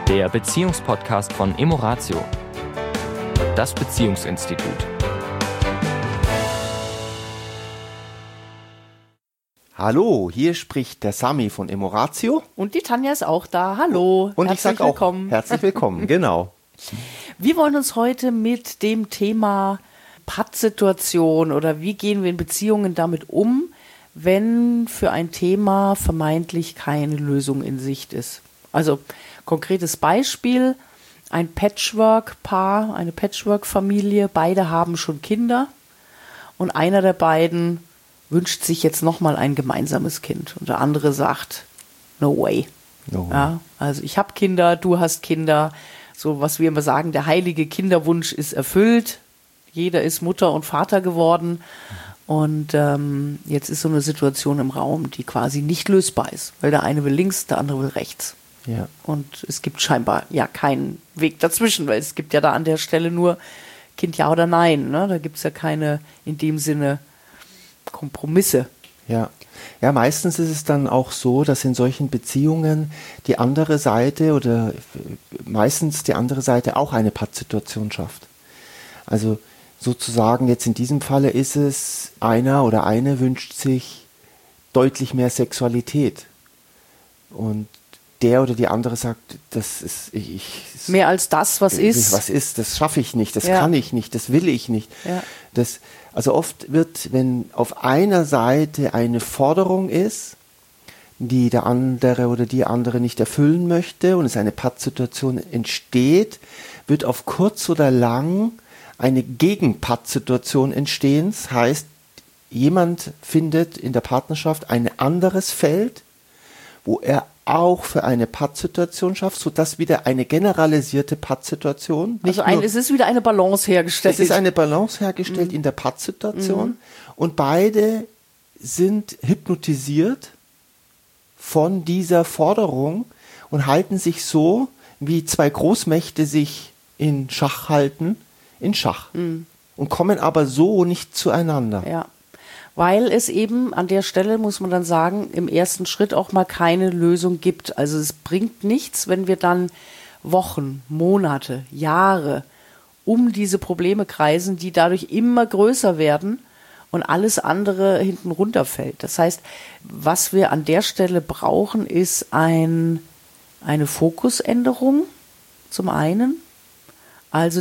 der Beziehungspodcast von Emoratio, das Beziehungsinstitut. Hallo, hier spricht der Sami von Emoratio. Und die Tanja ist auch da. Hallo. Und ich sage auch herzlich willkommen, genau. Wir wollen uns heute mit dem Thema Pattsituation oder wie gehen wir in Beziehungen damit um, wenn für ein Thema vermeintlich keine Lösung in Sicht ist. Also konkretes Beispiel, ein Patchwork-Paar, eine Patchwork-Familie, beide haben schon Kinder und einer der beiden wünscht sich jetzt nochmal ein gemeinsames Kind und der andere sagt, no way. No. Ja, also ich habe Kinder, du hast Kinder, so was wir immer sagen, der heilige Kinderwunsch ist erfüllt, jeder ist Mutter und Vater geworden und jetzt ist so eine Situation im Raum, die quasi nicht lösbar ist, weil der eine will links, der andere will rechts. Ja. Und es gibt scheinbar ja keinen Weg dazwischen, weil es gibt ja da an der Stelle nur Kind ja oder nein, ne? Da gibt es ja keine in dem Sinne Kompromisse. Ja. Ja, meistens ist es dann auch so, dass in solchen Beziehungen die andere Seite oder meistens die andere Seite auch eine Pattsituation schafft. Also sozusagen jetzt in diesem Falle ist es, einer oder eine wünscht sich deutlich mehr Sexualität und der oder die andere sagt, das ist mehr als das, was ist. Was ist, das schaffe ich nicht, das kann ich nicht, das will ich nicht. Ja. Also oft wird, wenn auf einer Seite eine Forderung ist, die der andere oder die andere nicht erfüllen möchte und es eine Pattsituation entsteht, wird auf kurz oder lang eine Gegenpattsituation entstehen. Das heißt, jemand findet in der Partnerschaft ein anderes Feld, wo er auch für eine Pattsituation schafft, sodass wieder eine generalisierte Pattsituation. Also es ist wieder eine Balance hergestellt. Es ist eine Balance hergestellt in der Pattsituation und beide sind hypnotisiert von dieser Forderung und halten sich so, wie zwei Großmächte sich in Schach halten, in Schach und kommen aber so nicht zueinander. Ja. Weil es eben an der Stelle, muss man dann sagen, im ersten Schritt auch mal keine Lösung gibt. Also es bringt nichts, wenn wir dann Wochen, Monate, Jahre um diese Probleme kreisen, die dadurch immer größer werden und alles andere hinten runterfällt. Das heißt, was wir an der Stelle brauchen, ist eine Fokusänderung zum einen. Also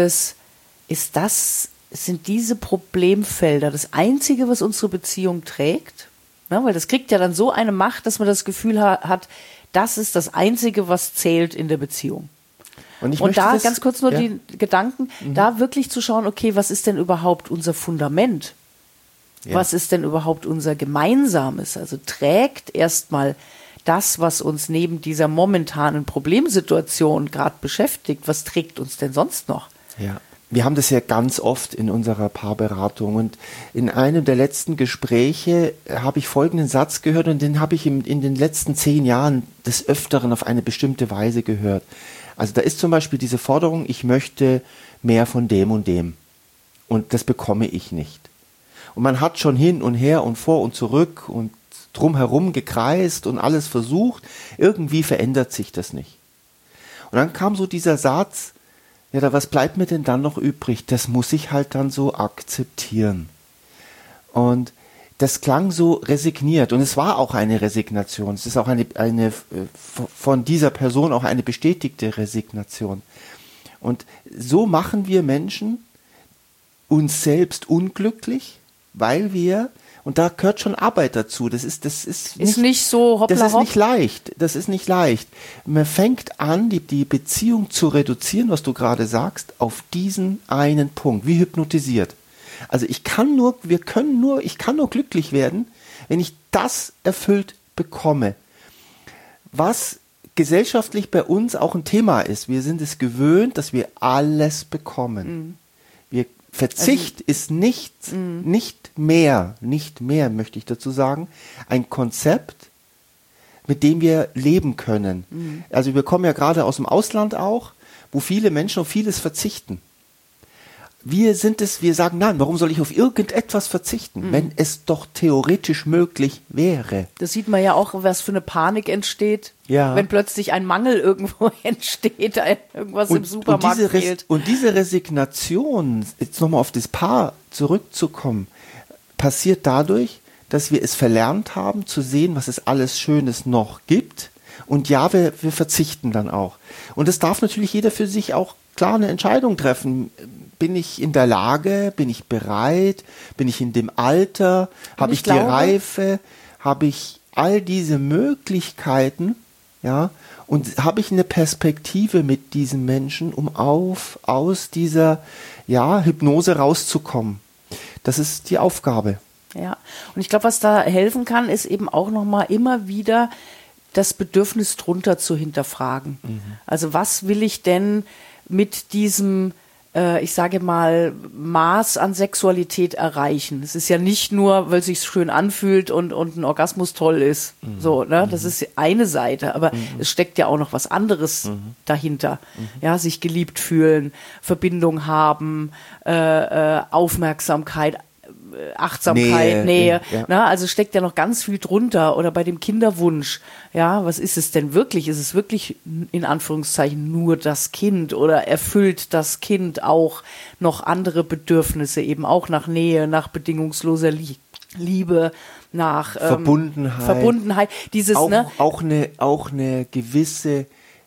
sind diese Problemfelder das Einzige, was unsere Beziehung trägt? Ne, weil das kriegt ja dann so eine Macht, dass man das Gefühl hat, das ist das Einzige, was zählt in der Beziehung. Und da ganz kurz nur die Gedanken, da wirklich zu schauen, okay, was ist denn überhaupt unser Fundament? Ja. Was ist denn überhaupt unser Gemeinsames? Also trägt erstmal das, was uns neben dieser momentanen Problemsituation gerade beschäftigt, was trägt uns denn sonst noch? Ja. Wir haben das ja ganz oft in unserer Paarberatung und in einem der letzten Gespräche habe ich folgenden Satz gehört und den habe ich in den letzten 10 Jahren des Öfteren auf eine bestimmte Weise gehört. Also da ist zum Beispiel diese Forderung, ich möchte mehr von dem und dem und das bekomme ich nicht. Und man hat schon hin und her und vor und zurück und drumherum gekreist und alles versucht, irgendwie verändert sich das nicht. Und dann kam so dieser Satz, ja, was bleibt mir denn dann noch übrig? Das muss ich halt dann so akzeptieren. Und das klang so resigniert und es war auch eine Resignation. Es ist auch eine von dieser Person auch eine bestätigte Resignation. Und so machen wir Menschen uns selbst unglücklich, weil wir, und da gehört schon Arbeit dazu. Das ist nicht so hoppla das ist hopp. nicht leicht. Das ist nicht leicht. Man fängt an, die Beziehung zu reduzieren, was du gerade sagst, auf diesen einen Punkt, wie hypnotisiert. Also ich kann nur glücklich werden, wenn ich das erfüllt bekomme. Was gesellschaftlich bei uns auch ein Thema ist. Wir sind es gewöhnt, dass wir alles bekommen. Verzicht ist nicht mehr, möchte ich dazu sagen, ein Konzept, mit dem wir leben können. Also wir kommen ja gerade aus dem Ausland auch, wo viele Menschen auf vieles verzichten. wir sagen, nein, warum soll ich auf irgendetwas verzichten, wenn es doch theoretisch möglich wäre? Das sieht man ja auch, was für eine Panik entsteht, wenn plötzlich ein Mangel irgendwo entsteht, irgendwas im Supermarkt fehlt. Und diese Resignation, jetzt nochmal auf das Paar zurückzukommen, passiert dadurch, dass wir es verlernt haben zu sehen, was es alles Schönes noch gibt. Und ja, wir verzichten dann auch. Und das darf natürlich jeder für sich auch klar eine Entscheidung treffen. Bin ich in der Lage? Bin ich bereit? Bin ich in dem Alter? Habe ich die Reife? Habe ich all diese Möglichkeiten? Ja? Und habe ich eine Perspektive mit diesen Menschen, um aus dieser Hypnose rauszukommen? Das ist die Aufgabe. Ja, und ich glaube, was da helfen kann, ist eben auch nochmal immer wieder das Bedürfnis drunter zu hinterfragen. Also was will ich denn mit diesem, ich sage mal, Maß an Sexualität erreichen? Es ist ja nicht nur, weil es sich schön anfühlt und ein Orgasmus toll ist. So, ne? Das ist eine Seite, aber es steckt ja auch noch was anderes dahinter. Ja, sich geliebt fühlen, Verbindung haben, Aufmerksamkeit, Achtsamkeit, Nähe. Ja. Na, also steckt ja noch ganz viel drunter. Oder bei dem Kinderwunsch. Ja, was ist es denn wirklich? Ist es wirklich in Anführungszeichen nur das Kind? Oder erfüllt das Kind auch noch andere Bedürfnisse, eben auch nach Nähe, nach bedingungsloser Liebe, nach Verbundenheit. Dieses, auch eine gewisse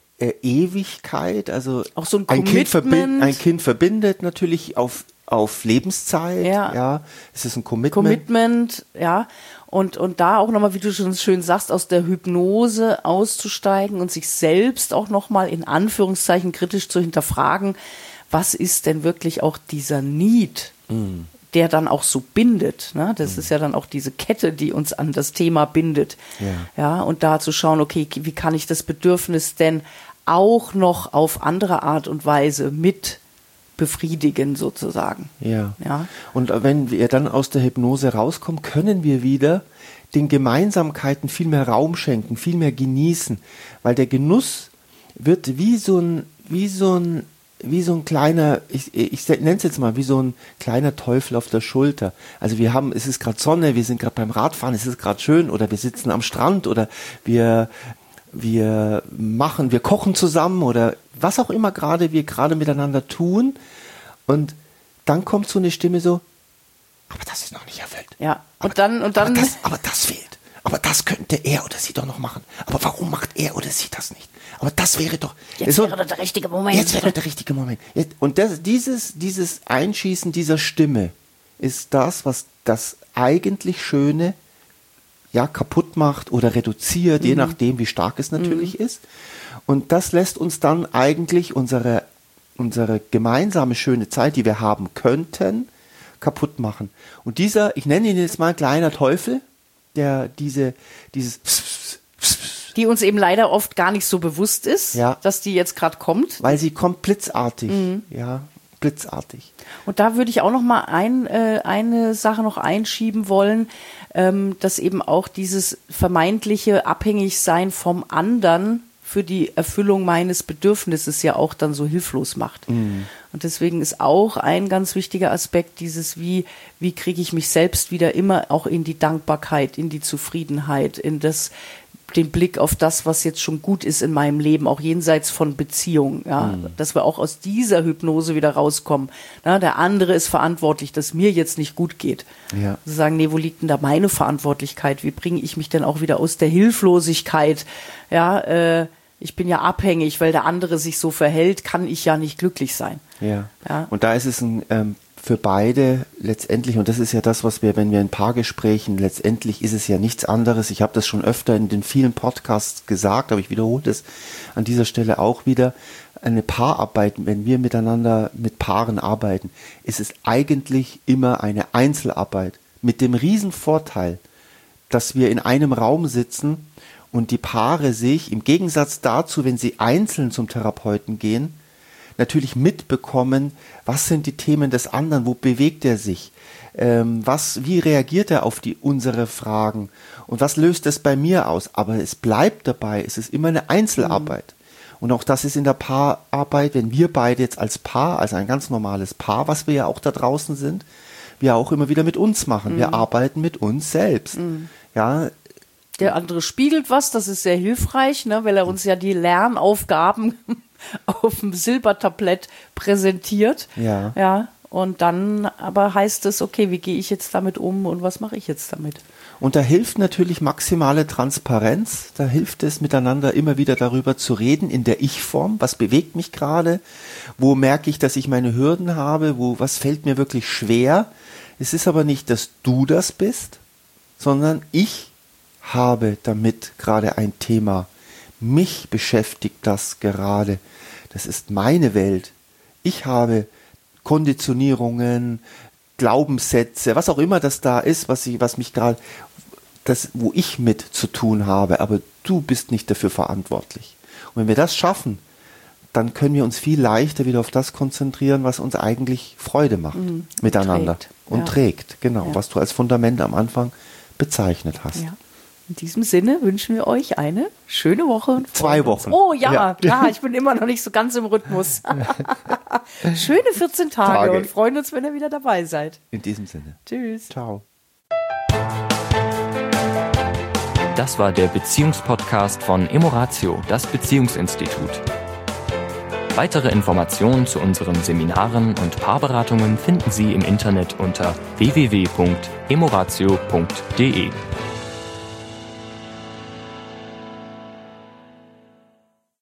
Ewigkeit. Also auch so ein Commitment. Ein Kind verbindet natürlich auf Lebenszeit, es ist ein Commitment. Und da auch nochmal, wie du schon schön sagst, aus der Hypnose auszusteigen und sich selbst auch nochmal in Anführungszeichen kritisch zu hinterfragen, was ist denn wirklich auch dieser Need, der dann auch so bindet, ne? Das ist ja dann auch diese Kette, die uns an das Thema bindet, und da zu schauen, okay, wie kann ich das Bedürfnis denn auch noch auf andere Art und Weise mit befriedigen sozusagen. Ja. Und wenn wir dann aus der Hypnose rauskommen, können wir wieder den Gemeinsamkeiten viel mehr Raum schenken, viel mehr genießen, weil der Genuss wird wie so ein kleiner, ich nenne es jetzt mal, wie so ein kleiner Teufel auf der Schulter. Also es ist gerade Sonne, wir sind gerade beim Radfahren, es ist gerade schön, oder wir sitzen am Strand, oder wir kochen zusammen, oder was auch immer wir gerade miteinander tun, und dann kommt so eine Stimme so, aber das ist noch nicht erfüllt. Ja, aber das fehlt. Aber das könnte er oder sie doch noch machen. Aber warum macht er oder sie das nicht? Aber das wäre doch... Jetzt wäre doch der richtige Moment. Jetzt wäre doch der richtige Moment. Und dieses Einschießen dieser Stimme ist das, was das eigentlich Schöne kaputt macht oder reduziert, je nachdem, wie stark es natürlich ist. Und das lässt uns dann eigentlich unsere gemeinsame schöne Zeit, die wir haben könnten, kaputt machen. Und ich nenne ihn jetzt mal kleiner Teufel, der dieses die uns eben leider oft gar nicht so bewusst ist, dass die jetzt gerade kommt. Weil sie kommt blitzartig, blitzartig. Und da würde ich auch noch mal eine Sache noch einschieben wollen, dass eben auch dieses vermeintliche Abhängigsein vom anderen für die Erfüllung meines Bedürfnisses ja auch dann so hilflos macht. Und deswegen ist auch ein ganz wichtiger Aspekt dieses, wie kriege ich mich selbst wieder immer auch in die Dankbarkeit, in die Zufriedenheit, in den Blick auf das, was jetzt schon gut ist in meinem Leben, auch jenseits von Beziehungen, dass wir auch aus dieser Hypnose wieder rauskommen. Der andere ist verantwortlich, dass mir jetzt nicht gut geht. Ja. Sie sagen, nee, wo liegt denn da meine Verantwortlichkeit? Wie bringe ich mich denn auch wieder aus der Hilflosigkeit? Ich bin ja abhängig, weil der andere sich so verhält, kann ich ja nicht glücklich sein. Ja. Und da ist es für beide letztendlich, und das ist ja das, was wenn wir in Paargesprächen, letztendlich ist es ja nichts anderes. Ich habe das schon öfter in den vielen Podcasts gesagt, aber ich wiederhole das an dieser Stelle auch wieder. Eine Paararbeit, wenn wir miteinander mit Paaren arbeiten, ist es eigentlich immer eine Einzelarbeit mit dem Riesenvorteil, dass wir in einem Raum sitzen und die Paare sich im Gegensatz dazu, wenn sie einzeln zum Therapeuten gehen, natürlich mitbekommen, was sind die Themen des anderen, wo bewegt er sich, wie reagiert er auf unsere Fragen und was löst es bei mir aus. Aber es bleibt dabei, es ist immer eine Einzelarbeit. Und auch das ist in der Paararbeit, wenn wir beide jetzt als Paar, also ein ganz normales Paar, was wir ja auch da draußen sind, wir auch immer wieder mit uns machen. Wir arbeiten mit uns selbst. Ja. Der andere spiegelt was, das ist sehr hilfreich, ne, weil er uns ja die Lernaufgaben auf dem Silbertablett präsentiert. Ja. Ja. Und dann aber heißt es, okay, wie gehe ich jetzt damit um und was mache ich jetzt damit? Und da hilft natürlich maximale Transparenz. Da hilft es, miteinander immer wieder darüber zu reden, in der Ich-Form. Was bewegt mich gerade? Wo merke ich, dass ich meine Hürden habe? Was fällt mir wirklich schwer? Es ist aber nicht, dass du das bist, sondern ich habe damit gerade ein Thema. Mich beschäftigt das gerade. Das ist meine Welt. Ich habe Konditionierungen, Glaubenssätze, was auch immer das da ist, was mich gerade, wo ich mit zu tun habe, aber du bist nicht dafür verantwortlich. Und wenn wir das schaffen, dann können wir uns viel leichter wieder auf das konzentrieren, was uns eigentlich Freude macht, miteinander und trägt, genau, was du als Fundament am Anfang bezeichnet hast. Ja. In diesem Sinne wünschen wir euch eine schöne Woche. Und 2 Wochen. Oh ja, ich bin immer noch nicht so ganz im Rhythmus. Schöne 14 Tage und freuen uns, wenn ihr wieder dabei seid. In diesem Sinne. Tschüss. Ciao. Das war der Beziehungspodcast von Emoratio, das Beziehungsinstitut. Weitere Informationen zu unseren Seminaren und Paarberatungen finden Sie im Internet unter www.emoratio.de.